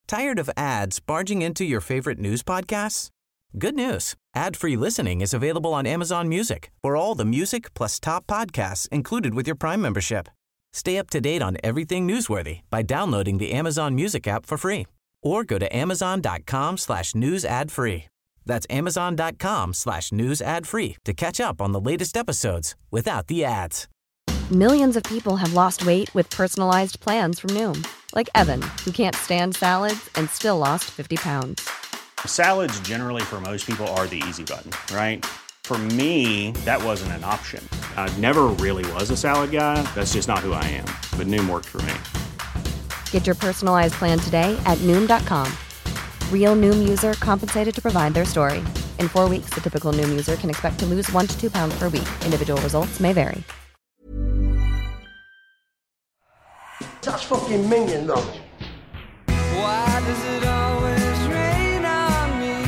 Tired of ads barging into your favorite news podcasts? Good news. Ad-free listening is available on Amazon Music for all the music plus top podcasts included with your Prime membership. Stay up to date on everything newsworthy by downloading the Amazon Music app for free or go to amazon.com/news ad free. That's amazon.com/news ad free to catch up on the latest episodes without the ads. Millions of people have lost weight with personalized plans from Noom. Like Evan, who can't stand salads and still lost 50 pounds. Salads generally for most people are the easy button, right? For me, that wasn't an option. I never really was a salad guy. That's just not who I am. But Noom worked for me. Get your personalized plan today at Noom.com. Real Noom user compensated to provide their story. In 4 weeks, the typical Noom user can expect to lose 1 to 2 pounds per week. Individual results may vary. That's fucking minging, though. Why does it always rain on me?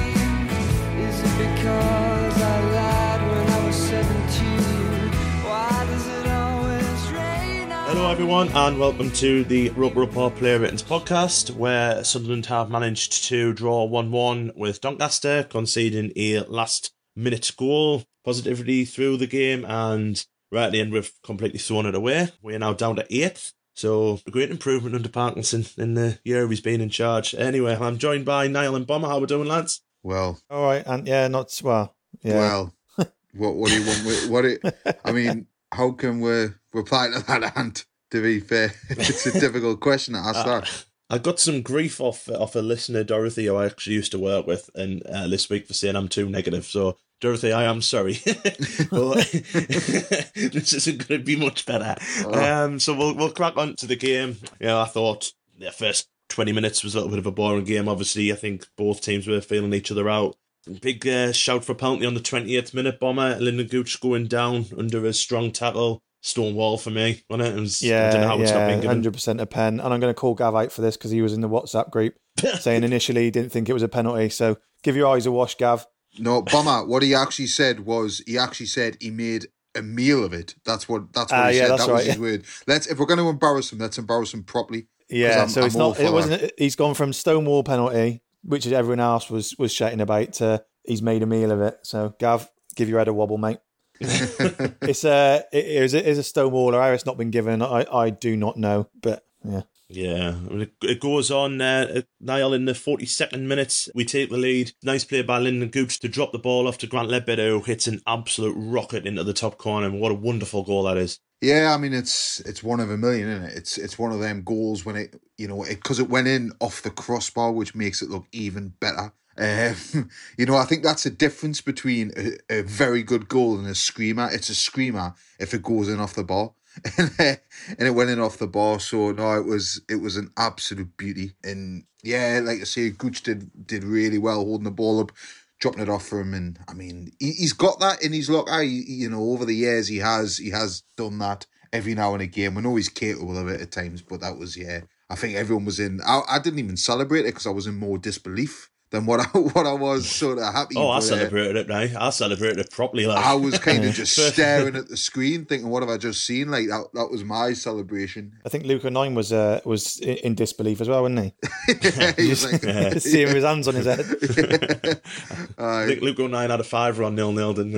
Is it because I lied when I was 17? Why does it always rain on me? Hello everyone and welcome to the Roker Report Player Ratings podcast, where Sunderland have managed to draw 1-1 with Doncaster, conceding a last minute goal. Positivity through the game, and right at the end we've completely thrown it away. We are now down to 8th. So, a great improvement under Parkinson in the year he's been in charge. Anyway, I'm joined by Niall and Bomber. How we doing, lads? Well. All right, and yeah, not well. Yeah. Well, what do you want? I mean, how can we reply to that, Ant? To be fair, it's a difficult question to ask that. I got some grief off a listener, Dorothy, who I actually used to work with, and this week for saying I'm too negative. So, Dorothy, I am sorry. But this isn't going to be much better. So we'll crack on to the game. Yeah, I thought the first 20 minutes was a little bit of a boring game. Obviously, I think both teams were feeling each other out. Big shout for a penalty on the 28th minute. Bomber, Lyndon Gooch going down under a strong tackle. Stone wall for me, wasn't it? I don't know how it's not been given. 100% a pen. And I'm going to call Gav out for this because he was in the WhatsApp group saying initially he didn't think it was a penalty. So give your eyes a wash, Gav. No, Bomber, what he actually said was, he made a meal of it. That's what he said. That's that right, was his word. If we're going to embarrass him, let's embarrass him properly. Yeah, so it's not. It wasn't. He's gone from Stonewall penalty, which is everyone else was shouting about, to he's made a meal of it. So Gav, give your head a wobble, mate. It is a Stonewall, or how it's not been given. I do not know, but yeah. Yeah, it goes on. Niall, in the 42nd minute, we take the lead. Nice play by Lyndon Gooch to drop the ball off to Grant Ledbetter, who hits an absolute rocket into the top corner. And what a wonderful goal that is. Yeah, I mean, it's one of a million, isn't it? It's one of them goals when because it went in off the crossbar, which makes it look even better. I think that's a difference between a very good goal and a screamer. It's a screamer if it goes in off the bar. And it went in off the bar, so no, it was an absolute beauty. And yeah, like I say, Gooch did really well holding the ball up, dropping it off for him. And I mean, he's got that in his look. Over the years he has done that every now and again. We know he's capable of it at times, but that was, I think everyone was in. I didn't even celebrate it because I was in more disbelief than what I was sort of happy. I celebrated it now. I celebrated it properly. I was kind of just staring at the screen, thinking, "What have I just seen?" Like that was my celebration. I think Luke O'Nien was in disbelief as well, wasn't he? He was like, see him with his hands on his head. I think Luke O'Nien had a 5 on 0-0, didn't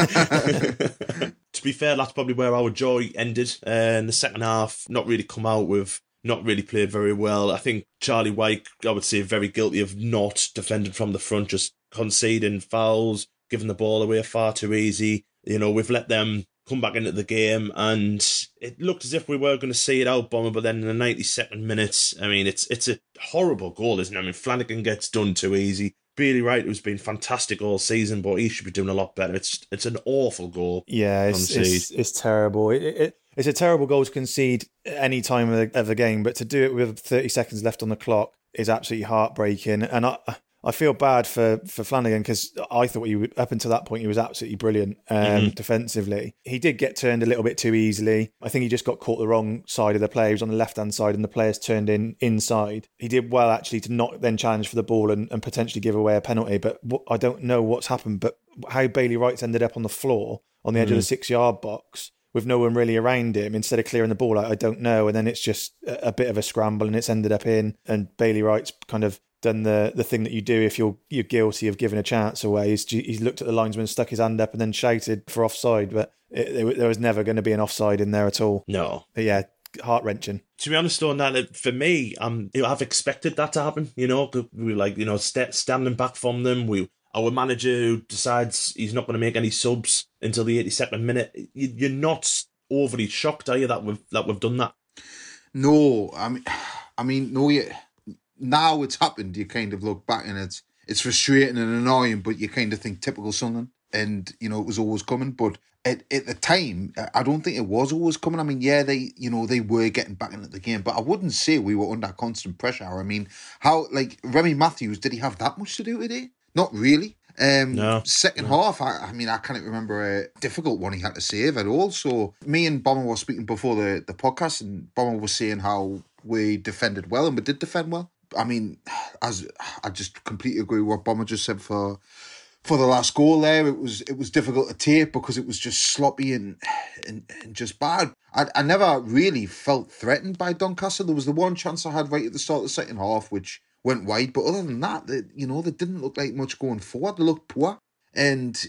he? To be fair, that's probably where our joy ended. In the second half, not really come out with. Not really played very well. I think Charlie White, I would say, very guilty of not defending from the front, just conceding fouls, giving the ball away far too easy. We've let them come back into the game, and it looked as if we were going to see it out, Bomber, but then in the 92nd minutes, I mean, it's a horrible goal, isn't it? I mean, Flanagan gets done too easy. Bailey Wright, who's been fantastic all season, but he should be doing a lot better. It's an awful goal. Yeah, it's terrible. It's a terrible goal to concede any time of the game, but to do it with 30 seconds left on the clock is absolutely heartbreaking. And I feel bad for Flanagan because I thought up until that point he was absolutely brilliant defensively. He did get turned a little bit too easily. I think he just got caught the wrong side of the play. He was on the left-hand side and the players turned inside. He did well actually to not then challenge for the ball and potentially give away a penalty, but I don't know what's happened, but how Bailey Wright's ended up on the floor on the edge of the 6-yard box with no one really around him, instead of clearing the ball, I don't know. And then it's just a bit of a scramble and it's ended up in. And Bailey Wright's kind of done the thing that you do if you're guilty of giving a chance away. He's looked at the linesman, stuck his hand up and then shouted for offside. But there was never going to be an offside in there at all. No. But yeah, heart-wrenching. To be honest, on that, for me, I've expected that to happen. We were standing back from them. Our manager who decides he's not going to make any subs until the 82nd minute. You're not overly shocked, are you, that we've done that? No, I mean, no. Now it's happened. You kind of look back and it's frustrating and annoying, but you kind of think typical Sunderland, and it was always coming. But at the time, I don't think it was always coming. I mean, yeah, they were getting back into the game, but I wouldn't say we were under constant pressure. I mean, Remy Matthews, did he have that much to do today? Not really. No. Second half, I can't remember a difficult one he had to save at all. So me and Bomber were speaking before the podcast, and Bomber was saying how we defended well, and we did defend well. I mean, as I just completely agree with what Bomber just said for the last goal there. It was difficult to take because it was just sloppy and just bad. I never really felt threatened by Doncaster. There was the one chance I had right at the start of the second half, which went wide, but other than that, they didn't look like much going forward. They looked poor, and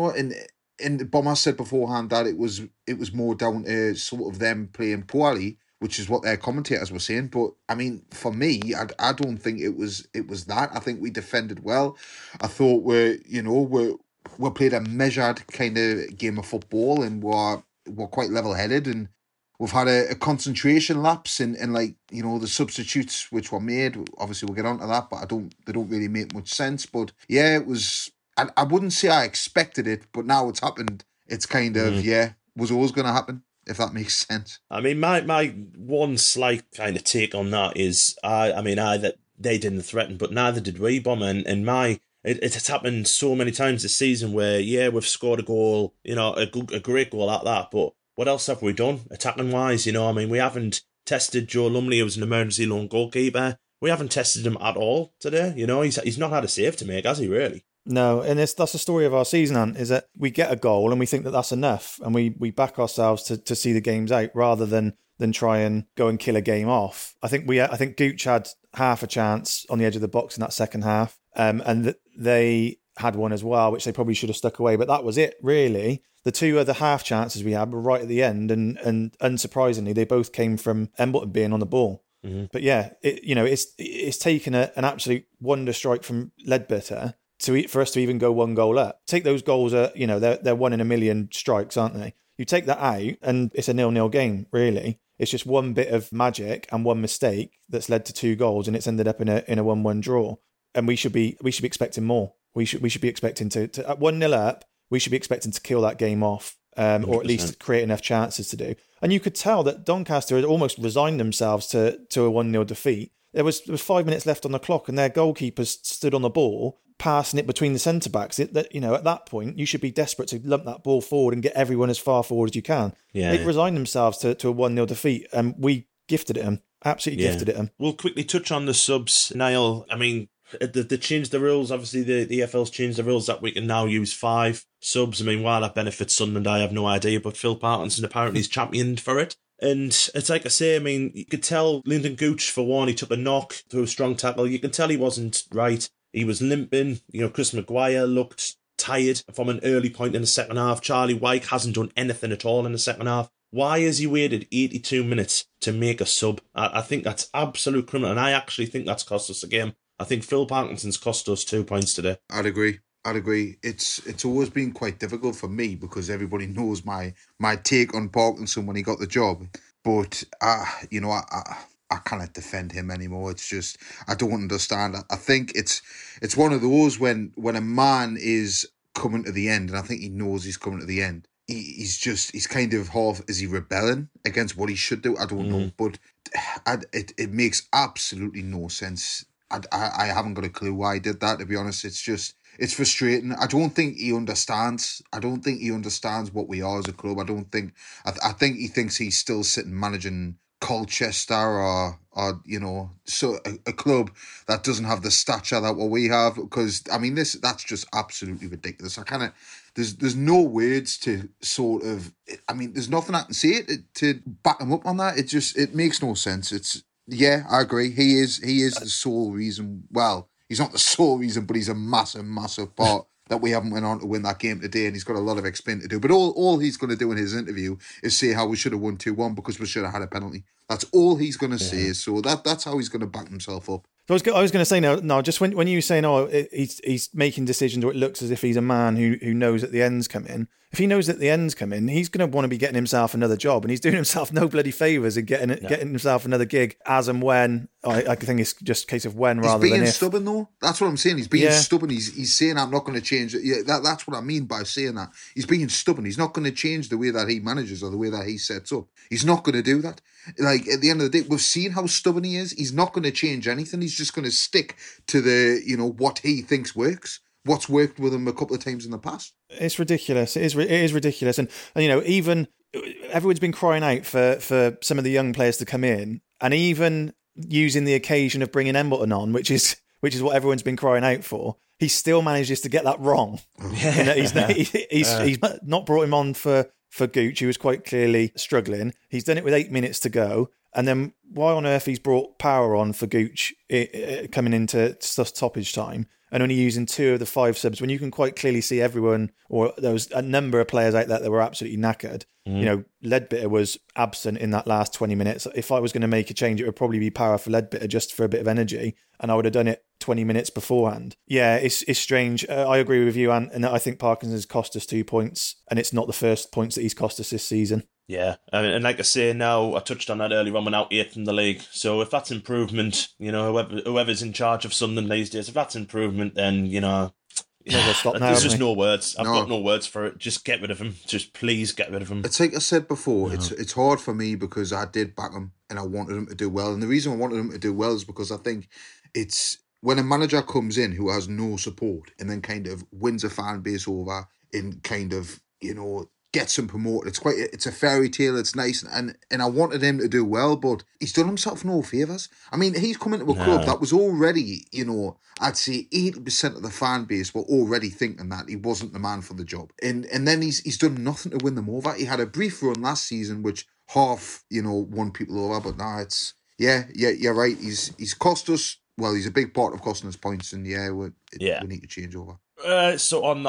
and Bomber said beforehand that it was more down to sort of them playing poorly, which is what their commentators were saying. But I mean, for me, I don't think it was that. I think we defended well. I thought we played a measured kind of game of football, and we're quite level headed, and we've had a concentration lapse in the substitutes which were made. Obviously, we'll get onto that, but they don't really make much sense. But yeah, it was. I wouldn't say I expected it, but now it's happened. It's kind of was always going to happen, if that makes sense. I mean, my one slight kind of take on that is, that they didn't threaten, but neither did we, Bomber. And it's happened so many times this season where we've scored a goal, a great goal at that, but what else have we done attacking wise? We haven't tested Joe Lumley, who was an emergency loan goalkeeper. We haven't tested him at all today. He's not had a save to make, has he, really? No, and that's the story of our season, Ant, is that we get a goal and we think that that's enough, and we back ourselves to see the games out rather than try and go and kill a game off. I think Gooch had half a chance on the edge of the box in that second half, and they had one as well, which they probably should have stuck away, but that was it, really. The two other half chances we had were right at the end, and unsurprisingly, they both came from Embleton being on the ball. Mm-hmm. But yeah, it's taken an absolute wonder strike from Ledbetter for us to even go one goal up. Take those goals, they're 1 in a million strikes, aren't they? You take that out, and it's a 0-0 game, really. It's just one bit of magic and one mistake that's led to 2 goals, and it's ended up in a 1-1 draw. And we should be expecting more. We should be expecting to at 1-0 up. We should be expecting to kill that game off, or at least create enough chances to do. And you could tell that Doncaster had almost resigned themselves to a 1-0 defeat. There was 5 minutes left on the clock, and their goalkeepers stood on the ball, passing it between the centre backs. At that point, you should be desperate to lump that ball forward and get everyone as far forward as you can. Yeah, they've resigned themselves to a 1-0 defeat, and we gifted it them. Absolutely gifted it them. We'll quickly touch on the subs, Niall. I mean, they changed the rules. Obviously, the EFL's changed the rules that we can now use 5 subs. I mean, why that benefits Sunderland, I have no idea, but Phil Parkinson apparently is championed for it. And it's like I say, I mean, you could tell Lyndon Gooch, for one, he took a knock through a strong tackle. You can tell he wasn't right. He was limping. Chris Maguire looked tired from an early point in the second half. Charlie Wyke hasn't done anything at all in the second half. Why has he waited 82 minutes to make a sub? I think that's absolute criminal, and I actually think that's cost us a game. I think Phil Parkinson's cost us 2 points today. I'd agree. It's always been quite difficult for me because everybody knows my take on Parkinson when he got the job. But I cannot defend him anymore. It's just I don't understand. I think it's one of those when a man is coming to the end, and I think he knows he's coming to the end. He's kind of half, is he rebelling against what he should do? I don't know, but it makes absolutely no sense. I haven't got a clue why he did that, to be honest. It's frustrating. I don't think he understands. I don't think he understands what we are as a club. I think he thinks he's still sitting managing Colchester or or so a club that doesn't have the stature that what we have. Because I mean, that's just absolutely ridiculous. There's no words to sort of. I mean, there's nothing I can say to back him up on that. It makes no sense. I agree. He is the sole reason. Well, he's not the sole reason, but he's a massive part that we haven't went on to win that game today, and he's got a lot of explaining to do. But all he's going to do in his interview is say how we should have won 2-1 because we should have had a penalty. That's all he's going to say. So that's how he's going to back himself up. I was going to say no. Just when you were saying, he's making decisions, or it looks as if he's a man who knows that the end's come in. If he knows that the end's come in, he's going to want to be getting himself another job, and he's doing himself no bloody favours in getting himself another gig as and when. I think it's just a case of when rather than if. He's being stubborn though. That's what I'm saying. He's being stubborn. He's saying I'm not going to change it. Yeah, that's what I mean by saying that. He's being stubborn. He's not going to change the way that he manages or the way that he sets up. He's not going to do that. Like at the end of the day, we've seen how stubborn he is. He's not going to change anything. He's just going to stick to the what he thinks works. What's worked with him a couple of times in the past. It's ridiculous. It is ridiculous. And even everyone's been crying out for some of the young players to come in, and even using the occasion of bringing Embleton on, which is what everyone's been crying out for. He still manages to get that wrong. He's not brought him on for Gooch, who was quite clearly struggling. He's done it with 8 minutes to go. And then why on earth he's brought Power on for Gooch coming into stoppage time and only using 2 of the 5 subs when you can quite clearly see everyone, or there was a number of players out there that were absolutely knackered. Leadbitter was absent in that last 20 minutes. If I was going to make a change, it would probably be Power for Leadbitter just for a bit of energy, and I would have done it 20 minutes beforehand. Yeah, it's strange. I agree with you, and I think Parkinson's cost us 2 points, and it's not the first points that he's cost us this season. Yeah, and like I say now, I touched on that earlier on, we're now 8th in the league. So if that's improvement, whoever's in charge of Sunderland these days, if that's improvement, then, there's just no words. I've got no words for it. Just get rid of him. Just please get rid of him. It's like I said before, it's hard for me because I did back him and I wanted him to do well. And the reason I wanted him to do well is because I think it's when a manager comes in who has no support and then kind of wins a fan base over and kind of, gets him promoted. It's a fairy tale. It's nice, and I wanted him to do well, but he's done himself no favours. I mean, he's come into a club that was already, I'd say 80% of the fan base were already thinking that he wasn't the man for the job, and then he's done nothing to win them over. He had a brief run last season, which half won people over, but now it's you're right. He's cost us. Well, he's a big part of costing us points, and we need to change over. So on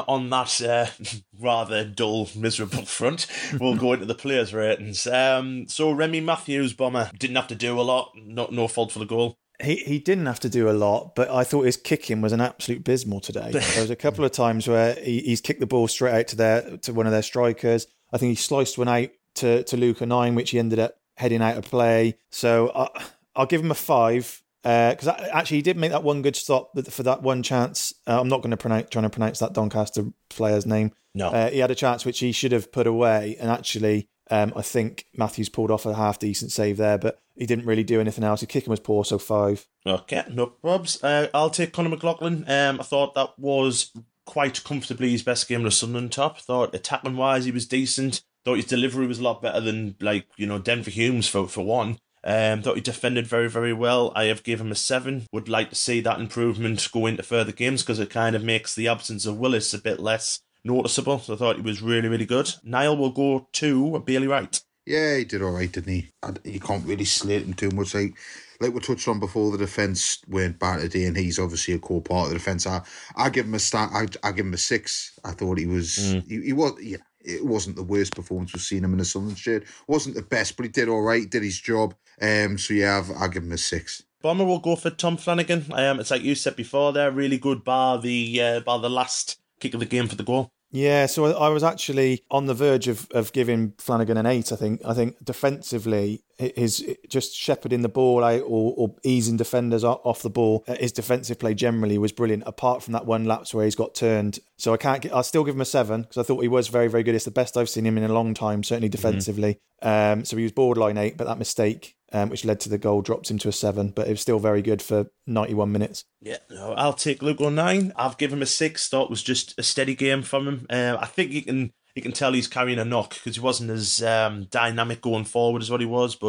that rather dull, miserable front, we'll go into the players' ratings. So Remy Matthews, Bomber, didn't have to do a lot. No fault for the goal. He didn't have to do a lot, but I thought his kicking was an absolute abysmal today. There was a couple of times where he's kicked the ball straight out to one of their strikers. I think he sliced one out to Luca 9, which he ended up heading out of play. So I'll give him a 5. Because actually he did make that one good stop for that one chance. I'm not going to trying to pronounce that Doncaster player's name. No. He had a chance which he should have put away, and actually I think Matthews pulled off a half decent save there, but he didn't really do anything else. His kicking was poor, so 5. Okay, no probs. I'll take Conor McLaughlin. I thought that was quite comfortably his best game of the Sunderland top. Thought attacking wise he was decent. Thought his delivery was a lot better than Denver Humes for one. Thought he defended very, very well. I have given him a 7. Would like to see that improvement go into further games because it kind of makes the absence of Willis a bit less noticeable. So I thought he was really, really good. Niall will go to Bailey Wright. Yeah, he did all right, didn't he? You can't really slate him too much. Like we touched on before, the defence weren't bad today, and he's obviously a core part of the defence. I give him a start. I give him a 6. I thought he was. He was. Yeah. It wasn't the worst performance we've seen him in the Sunderland shirt. Wasn't the best, but he did all right, did his job. So yeah, I'll give him a 6. Bomber will go for Tom Flanagan. It's like you said before, they're really good bar the last kick of the game for the goal. Yeah, so I was actually on the verge of giving Flanagan an 8, I think. I think defensively, his just shepherding the ball out or easing defenders off the ball, his defensive play generally was brilliant, apart from that one lapse where he's got turned. So I'll still give him a 7, because I thought he was very, very good. It's the best I've seen him in a long time, certainly defensively. So he was borderline 8, but that mistake, which led to the goal, dropped him to a 7, but it was still very good for 91 minutes. Yeah, no, I'll take Lugo 9. I've given him a 6. Thought it was just a steady game from him. I think you can tell he's carrying a knock because he wasn't as dynamic going forward as what he was, but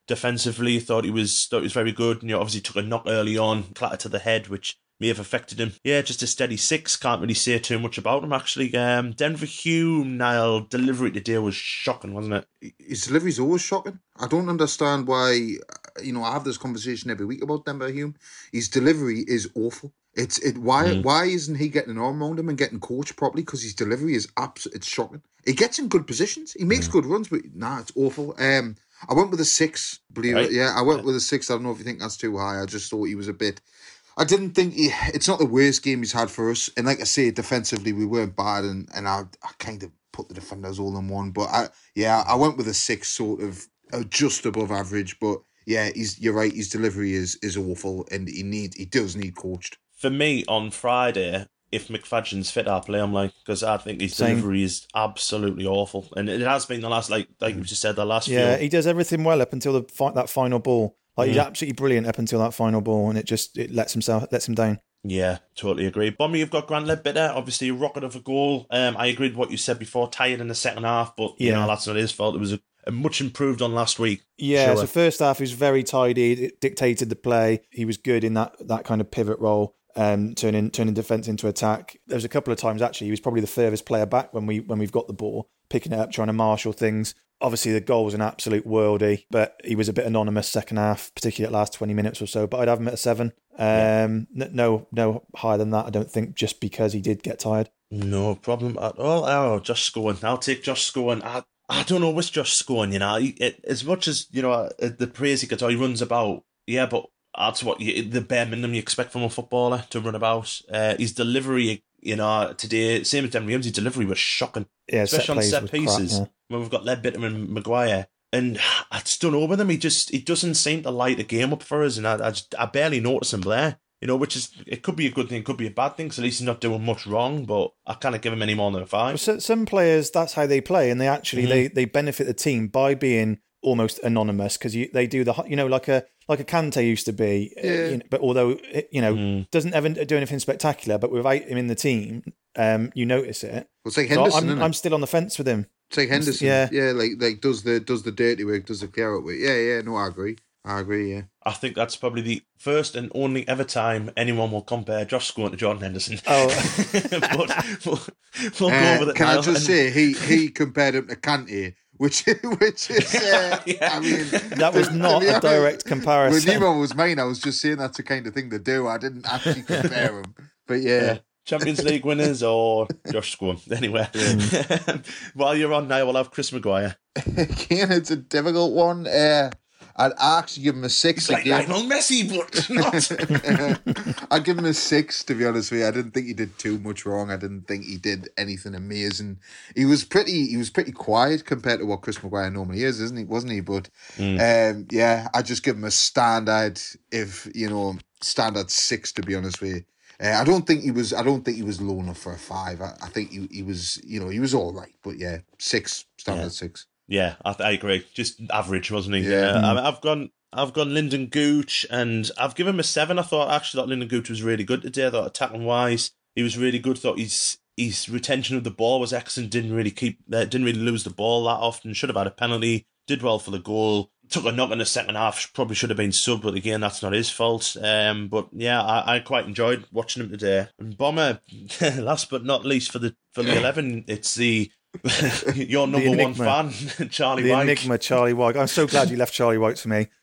Defensively, thought he was very good. And, obviously took a knock early on, clatter to the head, which may have affected him. Yeah, just a steady 6. Can't really say too much about him, actually. Denver Hume, Niall, delivery today was shocking, wasn't it? His delivery's always shocking. I don't understand why, I have this conversation every week about Denver Hume. His delivery is awful. Why isn't he getting an arm around him and getting coached properly? Because his delivery is it's shocking. He gets in good positions. He makes good runs, but it's awful. I went with a 6, believe it. Yeah, I went with a 6. I don't know if you think that's too high. I just thought he was a bit... I didn't think it's not the worst game he's had for us. And like I say, defensively, we weren't bad. And I kind of put the defenders all in one. But I went with a 6, sort of just above average. But yeah, you're right. His delivery is awful, and he does need coached. For me, on Friday, if McFadden's fit, I'll play him, because I think his delivery is absolutely awful. And it has been the last, like you just said, the last few. Yeah, he does everything well up until that final ball. He's absolutely brilliant up until that final ball, and it lets him down. Yeah, totally agree. Bomber, you've got Grant Ledbetter, obviously a rocket of a goal. I agreed with what you said before, tired in the second half, but that's not his fault. It was a much improved on last week. Yeah, sure. So first half he was very tidy, it dictated the play. He was good in that kind of pivot role. Turning defence into attack. There was a couple of times actually he was probably the furthest player back when we've got the ball, picking it up, trying to marshal things. Obviously the goal was an absolute worldie, but he was a bit anonymous second half, particularly at last 20 minutes or so. But I'd have him at a 7. No higher than that, I don't think, just because he did get tired. No problem at all. Oh, Josh Scowen. I'll take Josh Scowen. I don't know which Josh Scowen, as much as, the praise he gets, he runs about, but that's what the bare minimum you expect from a footballer to run about. His delivery, today, same as Denver Hume's, his delivery was shocking. Yeah, especially on set pieces when we've got Ledbetter and Maguire. And I just don't know with him. He doesn't seem to light the game up for us, and I barely notice him there. Which is, it could be a good thing, it could be a bad thing, because at least he's not doing much wrong, but I can't give him any more than a 5. So, some players, that's how they play, and they actually, they benefit the team by being almost anonymous, because they do like a Kante used to be, but although doesn't ever do anything spectacular, but without him in the team, you notice it. Well, it's like Henderson. So I'm still on the fence with him. It's like Henderson, like does the dirty work, does the clear out work. No, I agree. Yeah. I think that's probably the first and only ever time anyone will compare Josh Scowen to Jordan Henderson. Oh, but we'll go with it. Can I just say he compared him to Kante, which is I mean, that was not a direct comparison. When Nemo was mine, I was just saying that's the kind of thing to do. I didn't actually compare them, but yeah. Champions League winners or Josh Scowen. Anyway, while you're on now, we'll have Chris Maguire. Again, it's a difficult one. I'd actually give him a 6. It's like Lionel Messi, but not. I'd give him a 6, to be honest with you. I didn't think he did too much wrong. I didn't think he did anything amazing. He was pretty quiet compared to what Chris Maguire normally is, wasn't he? But I just give him a standard, standard 6, to be honest with you. I don't think he was low enough for a 5. I think he was, he was all right. But 6, standard 6. Yeah, I agree. Just average, wasn't he? Yeah. I've gone Lyndon Gooch, and I've given him a 7. I thought Lyndon Gooch was really good today. I thought attacking wise, he was really good. Thought his retention of the ball was excellent. Didn't really lose the ball that often. Should have had a penalty. Did well for the goal. Took a knock in the second half. Probably should have been subbed, but again, that's not his fault. But yeah, I quite enjoyed watching him today. And Bomber, last but not least for the 11, it's your number one fan, Charlie White. The enigma, Charlie White. I'm so glad you left Charlie White for me.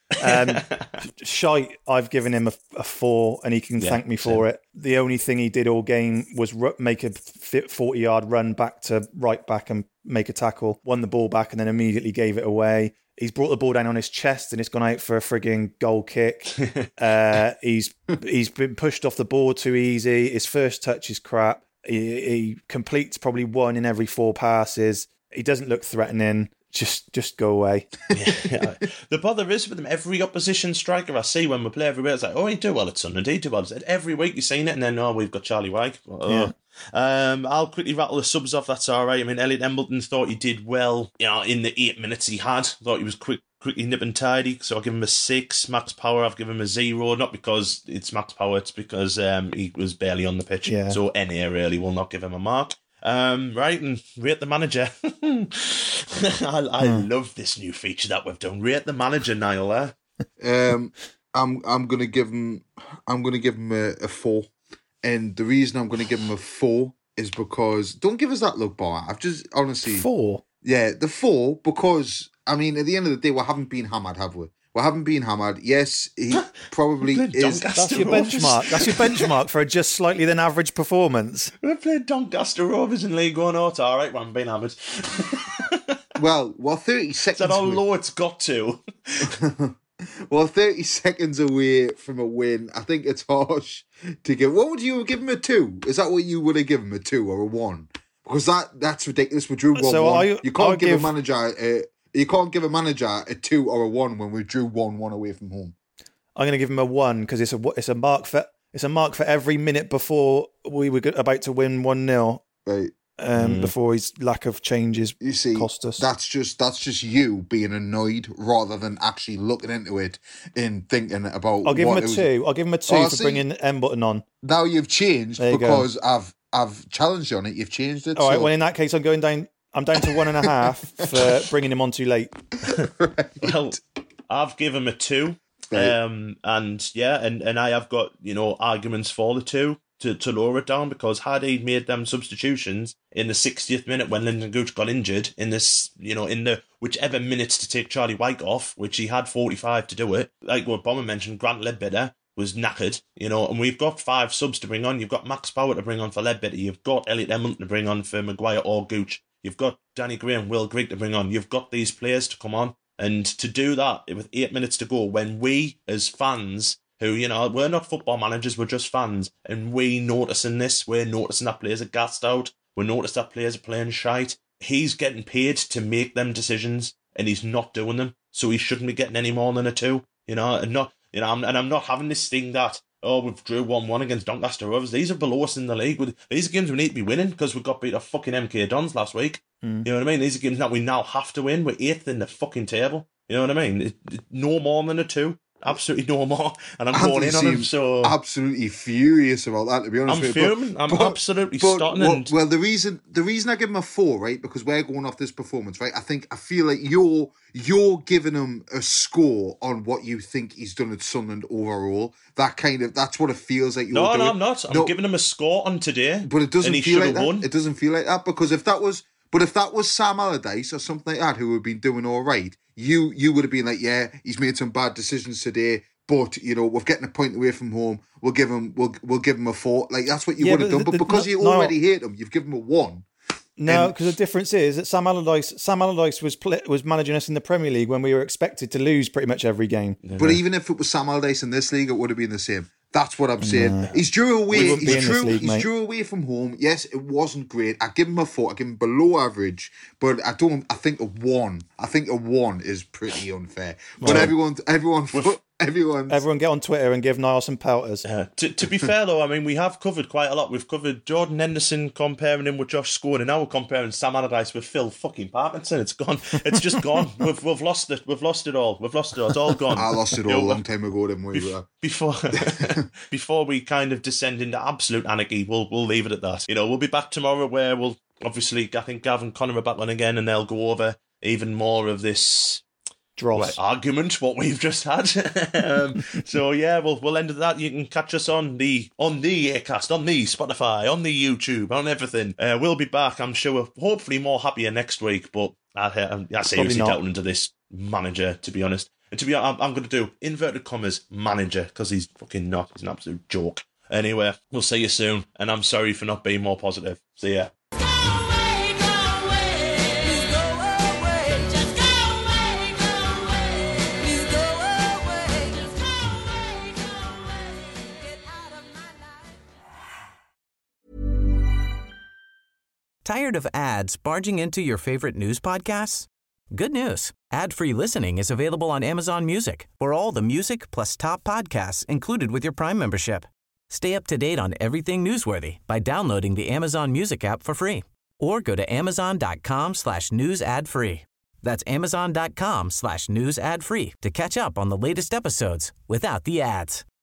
Shite, I've given him a 4, and he can thank me for it. The only thing he did all game was make a 40-yard run back to right back and make a tackle, won the ball back, and then immediately gave it away. He's brought the ball down on his chest, and it's gone out for a frigging goal kick. He's been pushed off the ball too easy. His first touch is crap. He completes probably 1 in every 4 passes. He doesn't look threatening. Just go away. The bother is with him, every opposition striker I see when we play everywhere, it's like, he do well at Sunderland, he do well. Every week you've seen it, and then, we've got Charlie White. I'll quickly rattle the subs off, that's all right. I mean, Elliot Embleton thought he did well, in the 8 minutes he had. Thought he was quickly nip and tidy, so I'll give him a 6. Max Power, I've given him a 0, not because it's Max Power, it's because he was barely on the pitch. So NA really will not give him a mark. Right, and rate the manager. I love this new feature that we've done. Rate the manager, Niall. I'm gonna give him a 4, and the reason I'm gonna give him a 4 is because don't give us that look, Bar. I've just honestly 4. Yeah, the 4 because I mean at the end of the day we haven't been hammered, have we? We haven't been hammered. Yes, he probably is. That's your benchmark. That's your benchmark for a just slightly than average performance. We've played Doncaster Rovers in League One. It's all right. We haven't been hammered. Well, 30 seconds. Is that how low it's got to? Well, 30 seconds away from a win. I think it's harsh to give. What would you give him, a 2? Is that what you would have given him, a 2 or a 1? Because that's ridiculous. We drew 1-1. So you can't give a manager. You can't give a manager a 2 or a 1 when we drew 1-1 away from home. I'm going to give him a 1 because it's a mark for every minute before we were about to win 1-0. Right. Before his lack of changes cost us. That's just you being annoyed rather than actually looking into it and thinking about. I'll give him a 2. I'll give him a 2 for bringing M Button on. Now you've changed because I've challenged you on it. You've changed it. All right. Well, in that case, I'm down to 1.5 for bringing him on too late. Right. Well, I've given him a 2. Right. And I have got, arguments for the 2 to lower it down, because had he made them substitutions in the 60th minute when Lyndon Gooch got injured, in this, in the whichever minutes to take Charlie White off, which he had 45 to do it, like what Bomber mentioned, Grant Ledbetter was knackered, and we've got 5 subs to bring on. You've got Max Power to bring on for Ledbetter. You've got Elliot Hamilton to bring on for Maguire or Gooch. You've got Danny Gray and Will Grigg to bring on. You've got these players to come on. And to do that with 8 minutes to go, when we as fans, who, we're not football managers, we're just fans, and we're noticing that players are gassed out, we're noticing that players are playing shite. He's getting paid to make them decisions, and he's not doing them, so he shouldn't be getting any more than a 2, and I'm not having this thing that, we've drew 1-1 against Doncaster Rovers. These are below us in the league. These are games we need to be winning because we got beat off fucking MK Dons last week. You know what I mean? These are games that we now have to win. We're 8th in the fucking table. You know what I mean? No more than a 2. Absolutely no more. And I'm going in on him, so... absolutely furious about that, to be honest with you. I'm fuming. I'm absolutely starting. Well, the reason I give him a 4, right, because we're going off this performance, right, I feel like you're giving him a score on what you think he's done at Sunderland overall. That's what it feels like you're doing. No, I'm not. I'm giving him a score on today. But it doesn't feel like that. Won. It doesn't feel like that, because if that was Sam Allardyce or something like that who had been doing all right, you would have been like, yeah, he's made some bad decisions today, but we're getting a point away from home. We'll give him a 4. Like, that's what you would have done. But because you already hate him, you've given him a 1. No, because the difference is that Sam Allardyce was managing us in the Premier League when we were expected to lose pretty much every game. But even if it was Sam Allardyce in this league, it would have been the same. That's what I'm saying. He's drew away. He's drew away from home. Yes, it wasn't great. I give him a 4. I give him below average, but I think a 1. I think a 1 is pretty unfair. But everyone get on Twitter and give Niall some pelters. To be fair though, I mean, we have covered quite a lot. We've covered Jordan Henderson, comparing him with Josh Scowen, and now we're comparing Sam Allardyce with Phil fucking Parkinson. It's gone. It's just gone. We've lost it. We've lost it all. It's all gone. I lost it all a long time ago, didn't we? Before we kind of descend into absolute anarchy, we'll leave it at that. We'll be back tomorrow, where we'll obviously, I think Gav and Connor are back on again, and they'll go over even more of this argument what we've just had. So yeah, we'll end with that. You can catch us on the Acast, on the Spotify, on the YouTube, on everything. We'll be back, I'm sure, hopefully more happier next week, but I seriously doubting into this manager, to be honest. And to be honest, I'm going to do inverted commas manager, because he's fucking not. He's an absolute joke. Anyway, we'll see you soon, and I'm sorry for not being more positive. See ya. Tired of ads barging into your favorite news podcasts? Good news. Ad-free listening is available on Amazon Music for all the music plus top podcasts included with your Prime membership. Stay up to date on everything newsworthy by downloading the Amazon Music app for free, or go to amazon.com/news ad free. That's amazon.com/news ad free to catch up on the latest episodes without the ads.